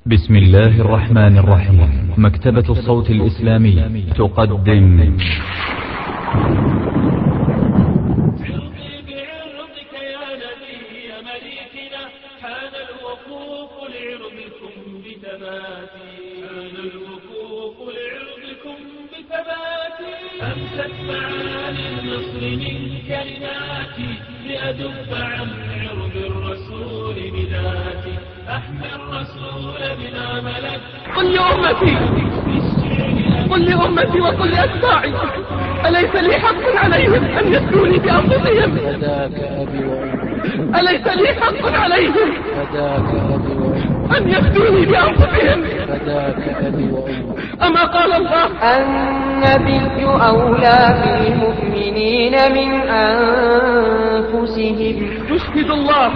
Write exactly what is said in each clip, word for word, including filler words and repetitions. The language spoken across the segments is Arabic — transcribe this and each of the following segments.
بسم الله الرحمن الرحيم. مكتبة الصوت الإسلامي تقدم بعرضك يا نبي مليكنا حان الوقوف لعرضكم بثباتي حان الوقوف لعرضكم بثباتي أمسك معاني النصر من كلماتي لأدب عن عرض الرسول بذاتي أحمي الرسول بلا ملك. قل لأمتي قل لأمتي وقل لأتباعي أليس لي حق عليهم أن يسلوني بأنفسهم؟ فداك أبي وأمي. أليس لي حق عليهم فداك أبي وأمي. أن يفدوني بأنفسهم؟ فداك أبي وأمي. أما قال الله النبي أولى بالمؤمنين من أنفسهم. يشهد الله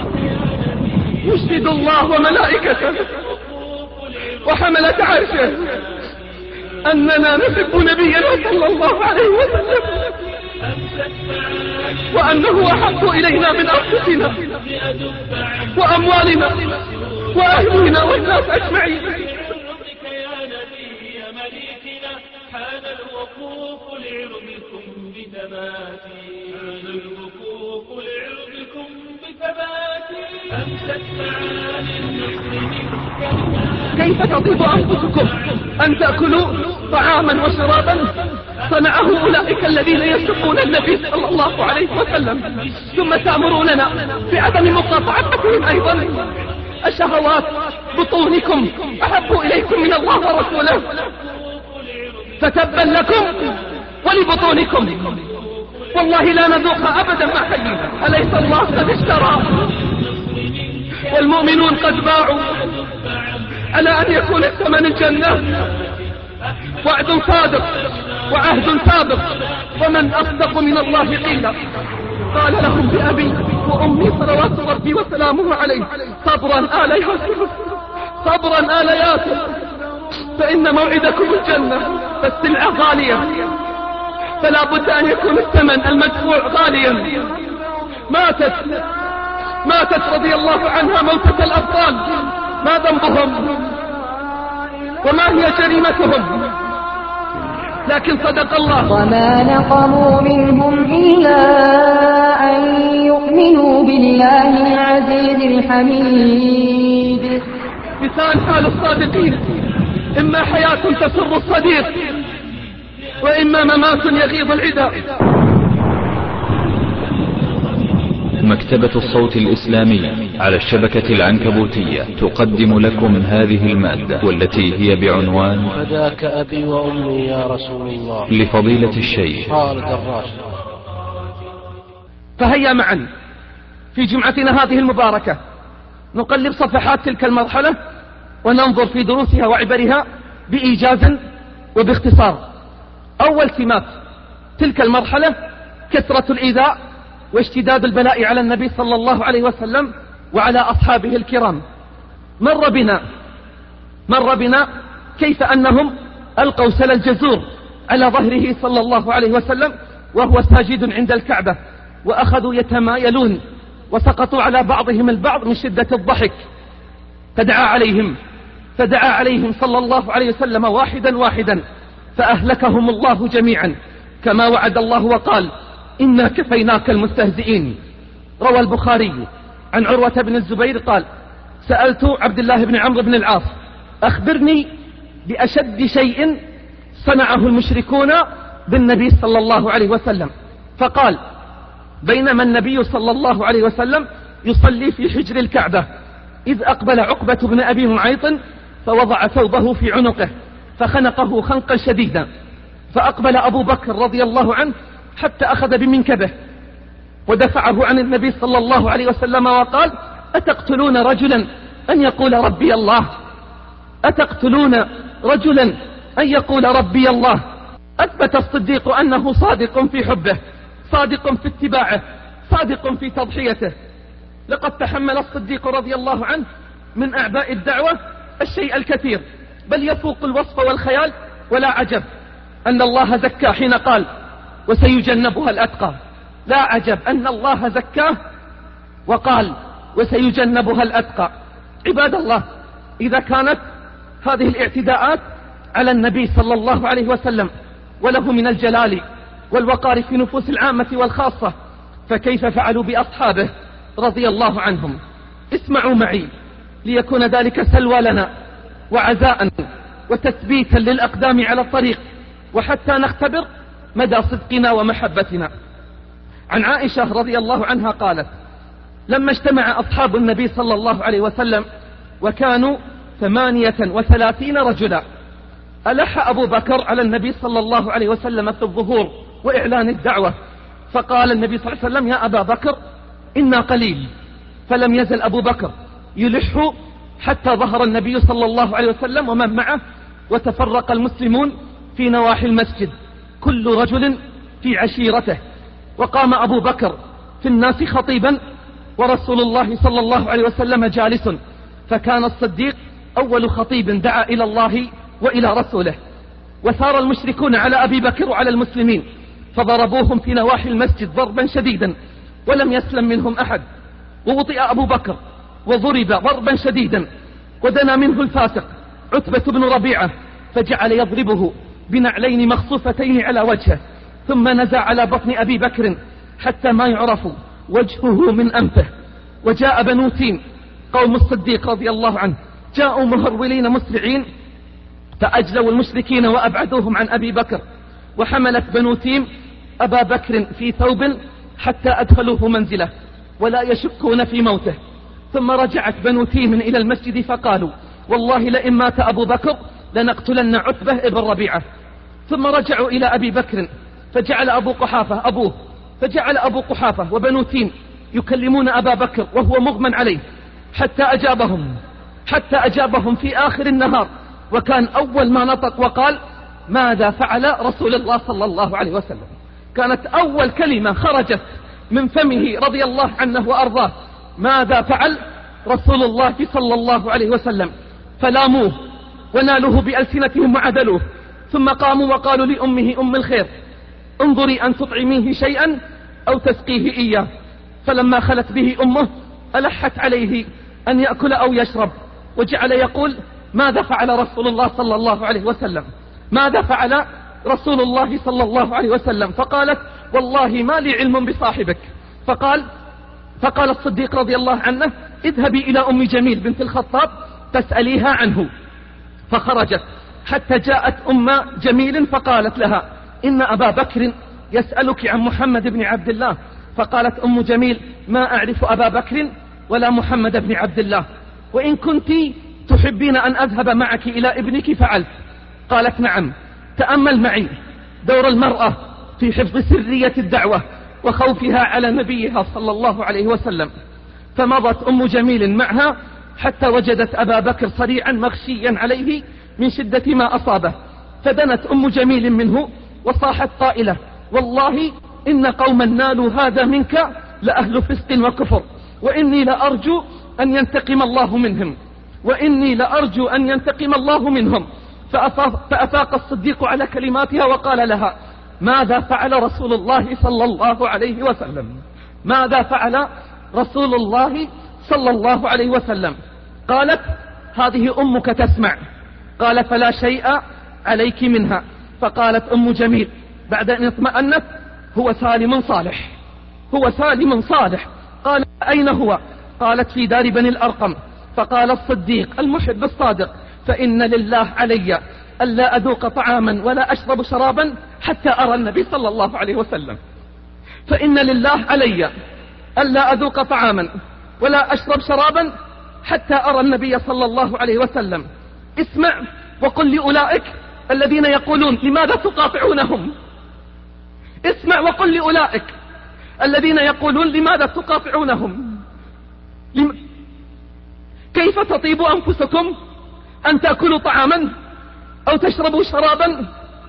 يشهد الله وملائكته وحملة عرشه أننا نحب نبينا صلى الله عليه وسلم وأنه أحب إلينا من أنفسنا وأموالنا وأهلنا والناس أجمعين. حان الوقوف لعرضكم بثباتي حان الوقوف لعرضكم بثباتي أمسك معاني النصر من كلماتي. كيف تطيب أنفسكم أن تأكلوا طعاما وشرابا صنعه أولئك الذين يسبون النبي صلى الله عليه وسلم ثم تأمروننا بعدم مقاطعتهم أيضا؟ الشهوات بطونكم أحب إليكم من الله ورسوله فتبا لكم ولبطونكم والله لا نذوق أبدا ما حيينا. أليس الله قد اشترى والمؤمنون قد باعوا على أن يكون الثمن الجنة؟ وعد صادق وعهد سابق ومن أصدق من الله قيلا. قال لهم بأبي وأمي صلوات ربي وسلامه عليه صبرا آل ياسر صبرا آل ياسر فإن موعدكم الجنة فالسلعة غالية فلا بد أن يكون الثمن المدفوع غاليا. ماتت ماتت رضي الله عنها موتة الأبطال. ما ذنبهم وما هي جريمتهم؟ لكن صدق الله. وما نقموا منهم إلا أن يؤمنوا بالله العزيز الحميد. لسان حال الصادقين إما حياة تسر الصديق وإما ممات يغيظ العدا. مكتبة الصوت الإسلامي على الشبكة العنكبوتية تقدم لكم هذه المادة والتي هي بعنوان فداك أبي وأمي يا رسول الله لفضيلة الشيخ خالد الراشد. فهيا معا في جمعتنا هذه المباركة نقلب صفحات تلك المرحلة وننظر في دروسها وعبرها بإيجاز وباختصار. أول سمات تلك المرحلة كثرة الإيذاء واشتداد البلاء على النبي صلى الله عليه وسلم وعلى أصحابه الكرام. مر بنا مر بنا كيف أنهم ألقوا سل الجزور على ظهره صلى الله عليه وسلم وهو ساجد عند الكعبة وأخذوا يتمايلون وسقطوا على بعضهم البعض من شدة الضحك فدعا عليهم فدعا عليهم صلى الله عليه وسلم واحدا واحدا فأهلكهم الله جميعا كما وعد الله وقال إنا كفيناك المستهزئين. روى البخاري عن عروة بن الزبير قال سألت عبد الله بن عمرو بن العاص أخبرني بأشد شيء صنعه المشركون بالنبي صلى الله عليه وسلم. فقال بينما النبي صلى الله عليه وسلم يصلي في حجر الكعبة إذ أقبل عقبة بن أبي معيط فوضع ثوبه في عنقه فخنقه خنقا شديدا فأقبل أبو بكر رضي الله عنه حتى أخذ بمنكبه ودفعه عن النبي صلى الله عليه وسلم وقال أتقتلون رجلا أن يقول ربي الله أتقتلون رجلا أن يقول ربي الله. أثبت الصديق أنه صادق في حبه صادق في اتباعه صادق في تضحيته. لقد تحمل الصديق رضي الله عنه من أعباء الدعوة الشيء الكثير بل يفوق الوصف والخيال. ولا عجب أن الله زكاه حين قال وسيجنبها الأتقى. لا عجب أن الله زكاه وقال وسيجنبها الأتقى. عباد الله إذا كانت هذه الاعتداءات على النبي صلى الله عليه وسلم وله من الجلال والوقار في نفوس العامة والخاصة، فكيف فعلوا بأصحابه رضي الله عنهم؟ اسمعوا معي ليكون ذلك سلوى لنا وعزاء وتثبيتا للأقدام على الطريق، وحتى نختبر مدى صدقنا ومحبتنا. عن عائشة رضي الله عنها قالت: لما اجتمع أصحاب النبي صلى الله عليه وسلم وكانوا ثمانية وثلاثين رجلا، ألح أبو بكر على النبي صلى الله عليه وسلم في الظهور وإعلان الدعوة، فقال النبي صلى الله عليه وسلم: يا أبا بكر إنا قليل. فلم يزل أبو بكر يلح حتى ظهر النبي صلى الله عليه وسلم ومن معه، وتفرق المسلمون في نواحي المسجد كل رجل في عشيرته، وقام أبو بكر في الناس خطيبا ورسول الله صلى الله عليه وسلم جالس، فكان الصديق أول خطيب دعا إلى الله وإلى رسوله. وثار المشركون على أبي بكر وعلى المسلمين فضربوهم في نواحي المسجد ضربا شديدا ولم يسلم منهم أحد، ووطئ أبو بكر وضرب ضربا شديدا، ودنا منه الفاسق عتبة بن ربيعة فجعل يضربه بنعلين مخصوفتين على وجهه، ثم نزع على بطن أبي بكر حتى ما يعرف وجهه من أنفه. وجاء بنو تيم قوم الصديق رضي الله عنه، جاءوا مهرولين مسرعين فأجلوا المشركين وأبعدوهم عن أبي بكر، وحملت بنو تيم أبا بكر في ثوب حتى أدخلوه منزله ولا يشكون في موته. ثم رجعت بنو تيم إلى المسجد فقالوا: والله لئن مات أبو بكر لنقتلن عتبة ابن ربيعة. ثم رجعوا إلى أبي بكر فجعل أبو قحافة أبوه فجعل أبو قحافة وبنو تيم يكلمون أبا بكر وهو مغمى عليه حتى أجابهم حتى أجابهم في آخر النهار، وكان أول ما نطق وقال: ماذا فعل رسول الله صلى الله عليه وسلم؟ كانت أول كلمة خرجت من فمه رضي الله عنه وأرضاه: ماذا فعل رسول الله صلى الله عليه وسلم؟ فلاموه ونالوه بألسنتهم وعدلوه، ثم قاموا وقالوا لأمه أم الخير: انظري أن تطعميه شيئا أو تسقيه إياه. فلما خلت به أمه ألحت عليه أن يأكل أو يشرب، وجعل يقول: ماذا فعل رسول الله صلى الله عليه وسلم؟ ماذا فعل رسول الله صلى الله عليه وسلم؟ فقالت: والله ما لي علم بصاحبك. فقال فقال الصديق رضي الله عنه: اذهبي إلى أم جميل بنت الخطاب تسأليها عنه. فخرجت حتى جاءت أم جميل فقالت لها: إن أبا بكر يسألك عن محمد بن عبد الله. فقالت أم جميل: ما أعرف أبا بكر ولا محمد بن عبد الله، وإن كنت تحبين أن أذهب معك إلى ابنك فعلت. قالت: نعم. تأمل معي دور المرأة في حفظ سرية الدعوة وخوفها على نبيها صلى الله عليه وسلم. فمضت أم جميل معها حتى وجدت أبا بكر صريعا مغشيا عليه من شدة ما أصابه، فدنت أم جميل منه وصاحت قائلة: والله إن قوما نالوا هذا منك لأهل فسق وكفر، وإني لأرجو أن ينتقم الله منهم وإني لأرجو أن ينتقم الله منهم. فأفاق, فأفاق الصديق على كلماتها وقال لها: ماذا فعل رسول الله صلى الله عليه وسلم؟ ماذا فعل رسول الله صلى الله عليه وسلم؟ قالت: هذه أمك تسمع. قال: فلا شيء عليك منها. فقالت أم جميل بعد أن اطمأنت: هو سالم صالح هو سالم صالح. قال: أين هو؟ قالت: في دار بني الأرقم. فقال الصديق المحب الصادق: فإن لله علي ألا أذوق طعاما ولا أشرب شرابا حتى أرى النبي صلى الله عليه وسلم. فإن لله علي ألا أذوق طعاما ولا أشرب شرابا حتى أرى النبي صلى الله عليه وسلم. اسمع وقل لأولئك الذين يقولون: لماذا تقاطعونهم؟ اسمع وقل لأولئك الذين يقولون: لماذا تقاطعونهم؟ لم... كيف تطيب أنفسكم أن تأكلوا طعاما أو تشربوا شرابا؟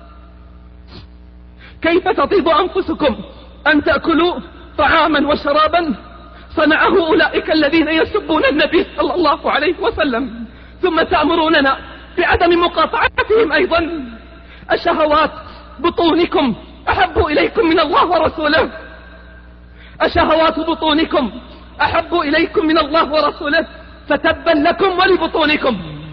كيف تطيب أنفسكم أن تأكلوا طعاما وشرابا صنعه أولئك الذين يسبون النبي صلى الله عليه وسلم، ثم تأمروننا بعدم مقاطعتهم أيضا؟ أشهوات بطونكم أحب إليكم من الله ورسوله؟ أشهوات بطونكم أحب إليكم من الله ورسوله؟ فتبا لكم ولبطونكم.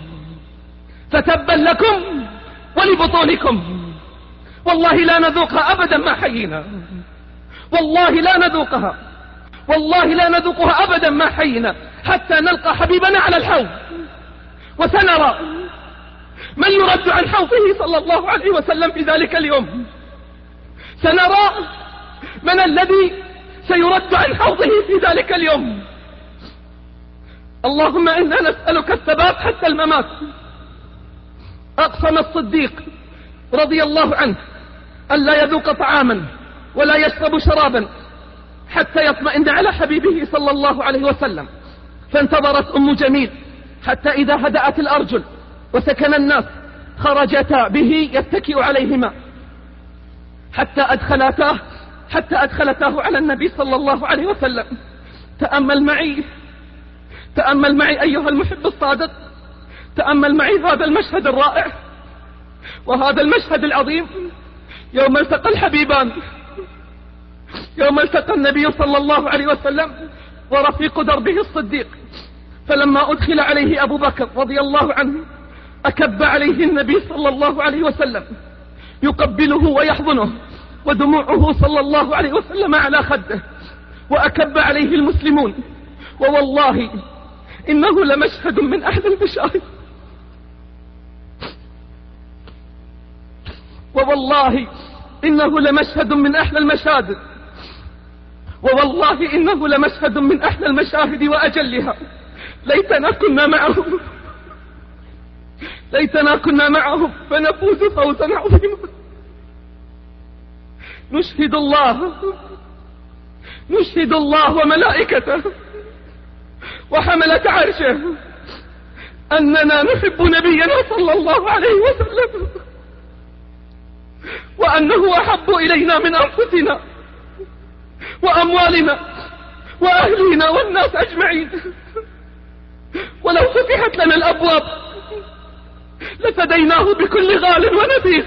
فتبا لكم ولبطونكم. والله لا نذوقها أبدا ما حيينا، والله لا نذوقها، والله لا نذوقها أبدا ما حيينا حتى نلقى حبيبنا على الحوض، وسنرى من يرد عن حوضه صلى الله عليه وسلم في ذلك اليوم. سنرى من الذي سيرد عن حوضه في ذلك اليوم. اللهم إنا نسألك الثبات حتى الممات. أقسم الصديق رضي الله عنه أن لا يذوق طعاما ولا يشرب شرابا حتى يطمئن على حبيبه صلى الله عليه وسلم. فانتظرت أم جميل حتى إذا هدأت الأرجل وسكن الناس خرجتا به يتكئ عليهما حتى أدخلتاه حتى أدخلتاه على النبي صلى الله عليه وسلم. تأمل معي تأمل معي أيها المحب الصادق، تأمل معي هذا المشهد الرائع وهذا المشهد العظيم يوم التقى الحبيبان، يوم التقى النبي صلى الله عليه وسلم ورفيق دربه الصديق. فلما أدخل عليه أبو بكر رضي الله عنه أكب عليه النبي صلى الله عليه وسلم يقبله ويحضنه ودموعه صلى الله عليه وسلم على خده، وأكب عليه المسلمون. ووالله إنه لمشهد من أحلى المشاهد، ووالله إنه لمشهد من أحلى المشاهد، ووالله إنه لمشهد من أحلى المشاهد وأجلها. ليتنا كنا معهم، ليتنا كنا معهم فنفوز فوزا عظيما. نشهد الله نشهد الله وملائكته وحملة عرشه أننا نحب نبينا صلى الله عليه وسلم، وأنه أحب إلينا من أنفسنا وأموالنا وأهلنا والناس أجمعين. ولو فتحت لنا الأبواب لفديناه بكل غال ونفيس.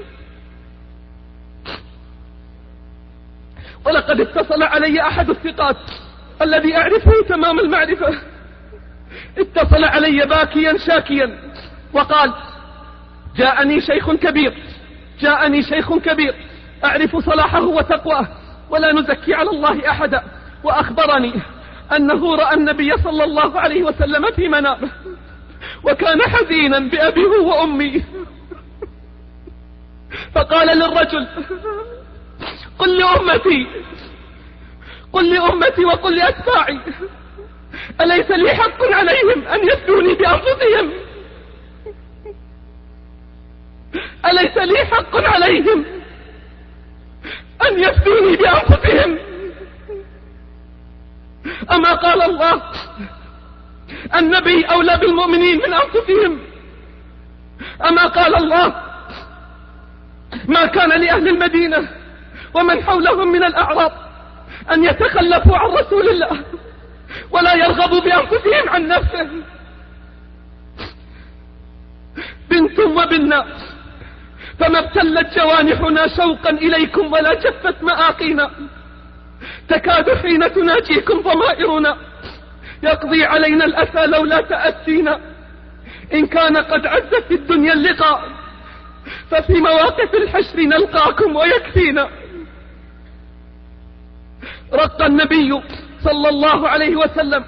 ولقد اتصل علي أحد الثقات الذي أعرفه تمام المعرفة، اتصل علي باكيا شاكيا وقال: جاءني شيخ كبير جاءني شيخ كبير أعرف صلاحه وتقواه ولا نزكي على الله أحدا، وأخبرني أنه رأى النبي صلى الله عليه وسلم في منامه وكان حزينا بأبيه وأمي. فقال للرجل: قل لأمتي قل لأمتي وقل لأتباعي أليس لي حق عليهم أن يفدوني بأنفسهم؟ أليس لي حق عليهم أن يفدوني بأنفسهم؟ أما قال الله: النبي أولى بالمؤمنين من أنفسهم؟ أما قال الله: ما كان لأهل المدينة ومن حولهم من الأعراب أن يتخلفوا عن رسول الله ولا يرغبوا بأنفسهم عن نفسه؟ بنت وبنا، فما ابتلت جوانحنا شوقا إليكم ولا جفت مآقينا، تكاد حين تناجيكم ضمائرنا يقضي علينا الأسى لولا تأسينا. إن كان قد عز في الدنيا اللقاء ففي مواقف الحشر نلقاكم ويكفينا. رق النبي صلى الله عليه وسلم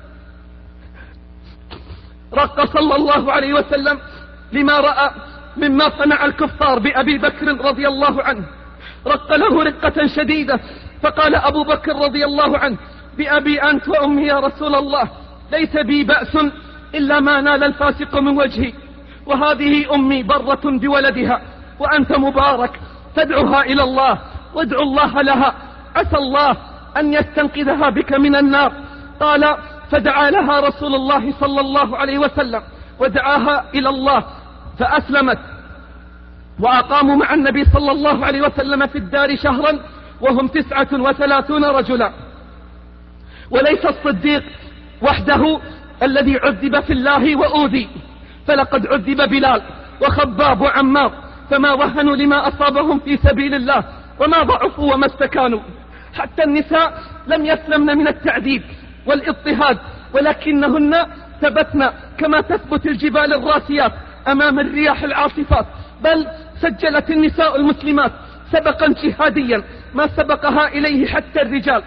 رق صلى الله عليه وسلم لما رأى مما صنع الكفار بأبي بكر رضي الله عنه، رق له رقة شديدة. فقال أبو بكر رضي الله عنه: بأبي أنت وأمي يا رسول الله، ليس بي بأس إلا ما نال الفاسق من وجهي، وهذه أمي برة بولدها وأنت مبارك، فادعها إلى الله وادعو الله لها، عسى الله أن يستنقذها بك من النار. قال: فدعا لها رسول الله صلى الله عليه وسلم ودعاها إلى الله فأسلمت، وأقاموا مع النبي صلى الله عليه وسلم في الدار شهرا وهم تسعة وثلاثون رجلا. وليس الصديق وحده الذي عذب في الله وأوذي، فلقد عذب بلال وخباب وعمار، فما وهنوا لما أصابهم في سبيل الله وما ضعفوا وما استكانوا. حتى النساء لم يسلمن من التعذيب والاضطهاد، ولكنهن ثبتن كما تثبت الجبال الراسيات أمام الرياح العاصفات، بل سجلت النساء المسلمات سبقا جهاديا ما سبقها إليه حتى الرجال.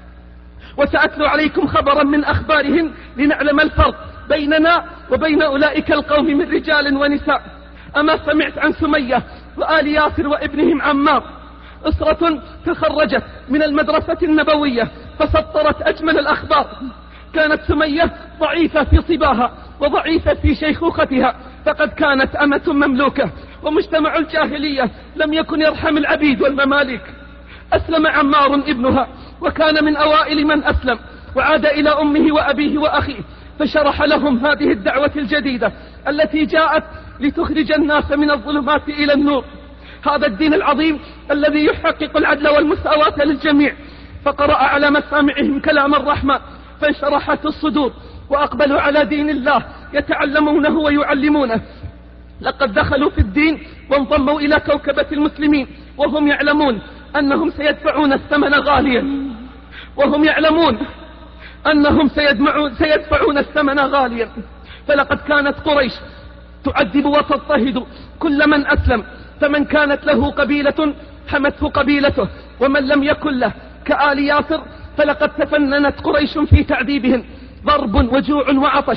وسأتلو عليكم خبرا من أخبارهن لنعلم الفرق بيننا وبين أولئك القوم من رجال ونساء. أما سمعت عن سمية وآل ياسر وابنهم عمار، أسرة تخرجت من المدرسة النبوية فسطرت أجمل الأخبار. كانت سمية ضعيفة في صباها وضعيفة في شيخوختها، فقد كانت أمة مملوكة، ومجتمع الجاهلية لم يكن يرحم العبيد والمماليك. أسلم عمار ابنها وكان من أوائل من أسلم، وعاد إلى أمه وأبيه وأخيه فشرح لهم هذه الدعوة الجديدة التي جاءت لتخرج الناس من الظلمات إلى النور، هذا الدين العظيم الذي يحقق العدل والمساواة للجميع. فقرأ على مسامعهم كلام الرحمن فانشرحت الصدور وأقبلوا على دين الله يتعلمونه ويعلمونه. لقد دخلوا في الدين وانضموا إلى كوكبة المسلمين وهم يعلمون أنهم سيدفعون الثمن غاليا، وهم يعلمون أنهم سيدفعون الثمن غاليا. فلقد كانت قريش تعذب وتضطهد كل من أسلم، فمن كانت له قبيلة حمته قبيلته، ومن لم يكن له كآل ياسر فلقد تفننت قريش في تعذيبهم، ضرب وجوع وعطش.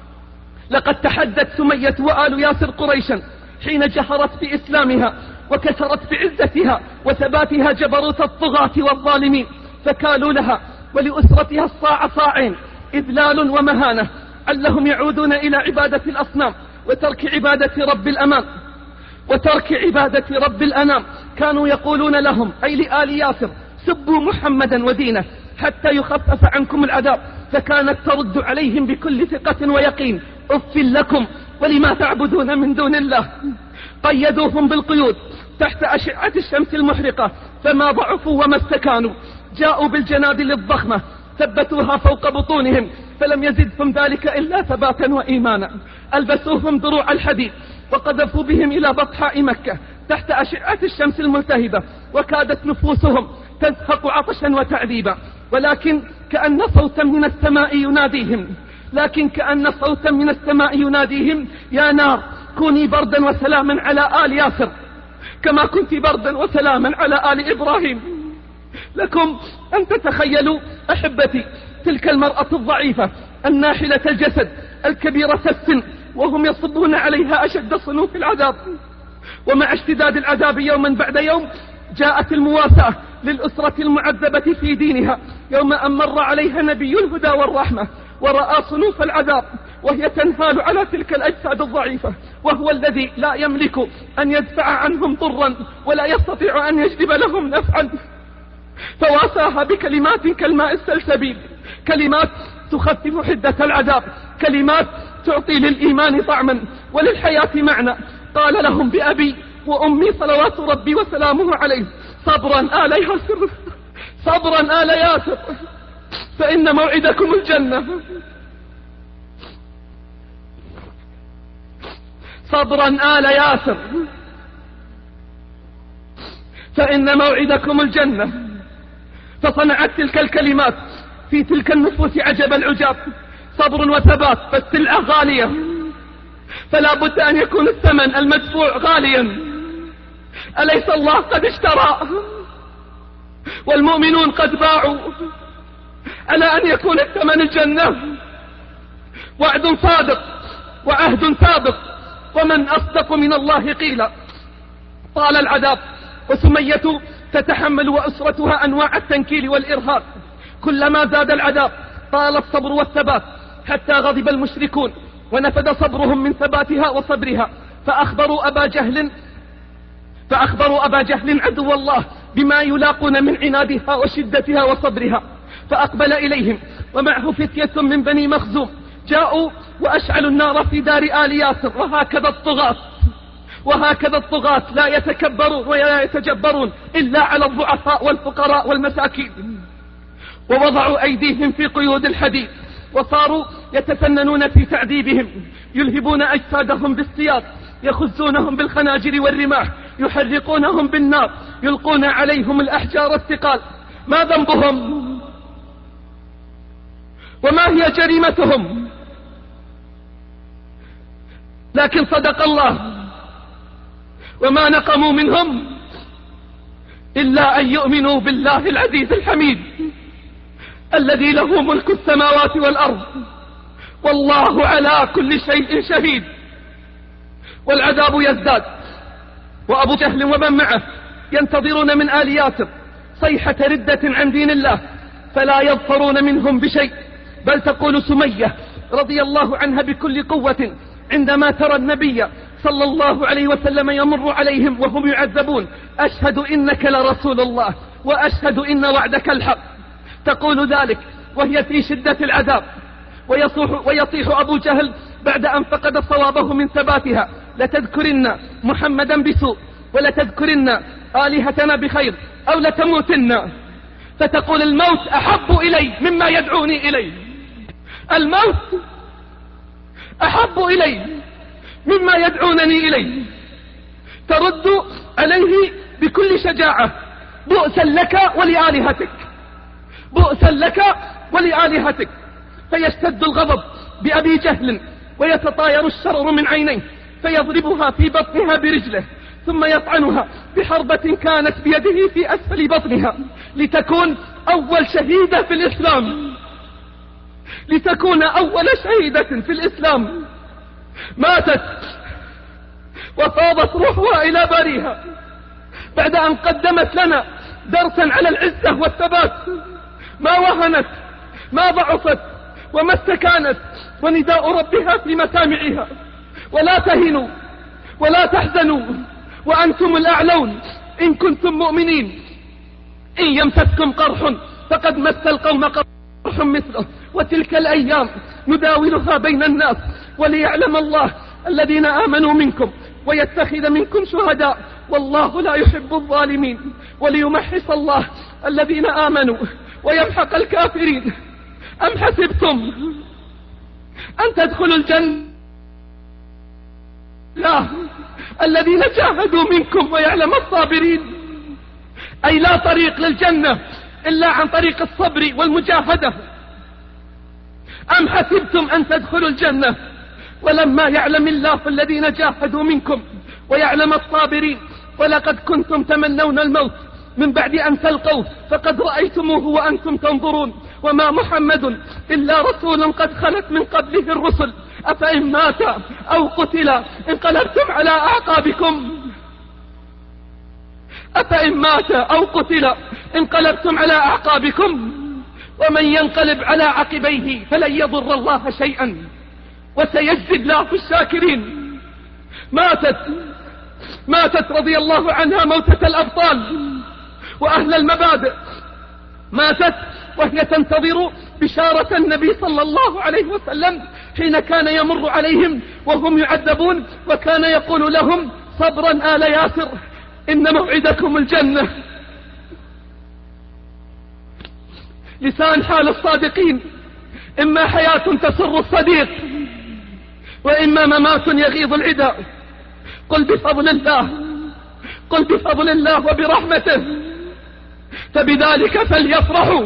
لقد تحدت سمية وآل ياسر قريشا حين جهرت بإسلامها وكسرت بعزتها وثباتها جبروت الطغاة والظالمين، فكالوا لها ولأسرتها الصاع صاعين، إذلال ومهانة، علهم يعودون إلى عبادة الأصنام وترك عبادة رب الأمان وترك عبادة رب الأنام. كانوا يقولون لهم أي لآل ياسر سبوا محمدا ودينه حتى يخفف عنكم العذاب، فكانت ترد عليهم بكل ثقة ويقين: أف لكم ولما تعبدون من دون الله. قيدوهم بالقيود تحت أشعة الشمس المحرقة فما ضعفوا وما استكانوا، جاءوا بالجنادل الضخمة ثبتوها فوق بطونهم فلم يزدهم ذلك إلا ثباتا وإيمانا. ألبسوهم دروع الحديد وقذفوا بهم إلى بطحاء مكة تحت أشعة الشمس الملتهبة، وكادت نفوسهم تزهق عطشا وتعذيبا، ولكن كأن صوتا من السماء يناديهم لكن كأن صوتا من السماء يناديهم: يا نار كوني بردا وسلاما على آل ياسر كما كنت بردا وسلاما على آل إبراهيم. لكم أن تتخيلوا أحبتي تلك المرأة الضعيفة الناحلة الجسد الكبيرة السن وهم يصبون عليها أشد صنوف العذاب. ومع اشتداد العذاب يوما بعد يوم جاءت المواساة للأسرة المعذبة في دينها، يوم أن مر عليها نبي الهدى والرحمة ورأى صنوف العذاب وهي تنهال على تلك الأجساد الضعيفة، وهو الذي لا يملك أن يدفع عنهم ضرا ولا يستطيع أن يجلب لهم نفعا، فواساها بكلمات كالماء السلسبيل، كلمات تخفف حدة العذاب، كلمات تعطي للإيمان طعما وللحياة معنى. قال لهم: بأبي وأمي صلوات ربي وسلامه عليه، صبرا آل ياسر، صبرا آل ياسر، فإن موعدكم الجنة، صبرا آل ياسر فإن موعدكم الجنة. فصنعت تلك الكلمات في تلك النفوس عجب العجاب، صبر وثبات، فالسلعة غالية فلا بد أن يكون الثمن المدفوع غاليا. أليس الله قد اشترى والمؤمنون قد باعوا؟ على أن يكون الثمن الجنة. وعد صادق وعهد سابق، ومن أصدق من الله قيلا. طال العذاب وسمية تتحمل وأسرتها أنواع التنكيل والإرهاب، كلما زاد العذاب طال الصبر والثبات، حتى غضب المشركون ونفد صبرهم من ثباتها وصبرها، فأخبروا أبا جهل فأخبروا أبا جهل عدو الله بما يلاقون من عنادها وشدتها وصبرها، فأقبل إليهم ومعه فتية من بني مخزوم، جاءوا وأشعلوا النار في دار آل ياسر. وهكذا الطغاة وهكذا الطغاة لا يتكبرون ولا يتجبرون إلا على الضعفاء والفقراء والمساكين. ووضعوا أيديهم في قيود الحديد وصاروا يتفننون في تعذيبهم، يلهبون أجسادهم بالسياط، يخزونهم بالخناجر والرماح، يحرقونهم بالنار، يلقون عليهم الأحجار الثقال. ما ذنبهم وما هي جريمتهم؟ لكن صدق الله، وما نقموا منهم إلا أن يؤمنوا بالله العزيز الحميد الذي له ملك السماوات والأرض والله على كل شيء شهيد. والعذاب يزداد، وأبو جهل ومن معه ينتظرون من آل ياسر صيحة ردة عن دين الله، فلا يظفرون منهم بشيء. بل تقول سمية رضي الله عنها بكل قوة عندما ترى النبي صلى الله عليه وسلم يمر عليهم وهم يعذبون: أشهد إنك لرسول الله وأشهد إن وعدك الحق. تقول ذلك وهي في شدة العذاب، ويصيح, ويصيح أبو جهل بعد أن فقد صوابه من ثباتها: لتذكرن محمدا بسوء ولتذكرن آلهتنا بخير أو لتموتن. فتقول: الموت أحب إلي مما يدعوني إليه، الموت أحب إلي مما يدعونني إليه. ترد عليه بكل شجاعة: بؤسا لك ولآلهتك، بؤسا لك ولآلهتك. فيشتد الغضب بأبي جهل ويتطاير الشرر من عينيه، فيضربها في بطنها برجله، ثم يطعنها بحربة كانت بيده في أسفل بطنها، لتكون أول شهيدة في الإسلام، لتكون أول شهيدة في الإسلام. ماتت وفاضت روحها إلى باريها بعد أن قدمت لنا درسا على العزة والثبات. ما وهنت، ما ضعفت، وما استكانت، ونداء ربها في مسامعها: ولا تهنوا ولا تحزنوا وأنتم الأعلون إن كنتم مؤمنين، إن يمسسكم قرح فقد مس القوم قرح مثله، وتلك الأيام نداولها بين الناس، وليعلم الله الذين آمنوا منكم ويتخذ منكم شهداء، والله لا يحب الظالمين، وليمحص الله الذين آمنوا ويمحق الكافرين. أم حسبتم أن تدخلوا الجنة لا الذين جاهدوا منكم ويعلم الصابرين؟ أي لا طريق للجنة إلا عن طريق الصبر والمجاهدة. أم حسبتم أن تدخلوا الجنة ولما يعلم الله الذين جاهدوا منكم ويعلم الصابرين؟ ولقد كنتم تمنون الموت من بعد أن تلقوه فقد رأيتموه وأنتم تنظرون، وما محمد إلا رسول قد خلت من قبله الرسل، أفإن مات أو قتل انقلبتم على أعقابكم، أفإن مات أو قتل انقلبتم على أعقابكم، ومن ينقلب على عقبيه فلن يضر الله شيئا وسيجزي الله الشاكرين. ماتت ماتت رضي الله عنها موتة الأبطال وأهل المبادئ، ماتت وهي تنتظر بشارة النبي صلى الله عليه وسلم حين كان يمر عليهم وهم يعذبون، وكان يقول لهم: صبرا آل ياسر إن موعدكم الجنة. لسان حال الصادقين: إما حياة تسر الصديق وإما ممات يغيظ العدا. قل بفضل الله قل بفضل الله وبرحمته فبذلك فليفرحوا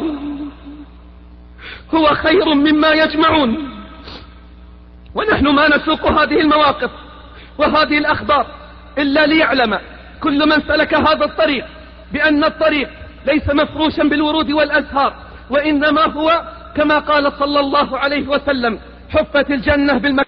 هو خير مما يجمعون. ونحن ما نسوق هذه المواقف وهذه الأخبار إلا ليعلم كل من سلك هذا الطريق بأن الطريق ليس مفروشا بالورود والأزهار، وإنما هو كما قال صلى الله عليه وسلم: حفت الجنة بالمكان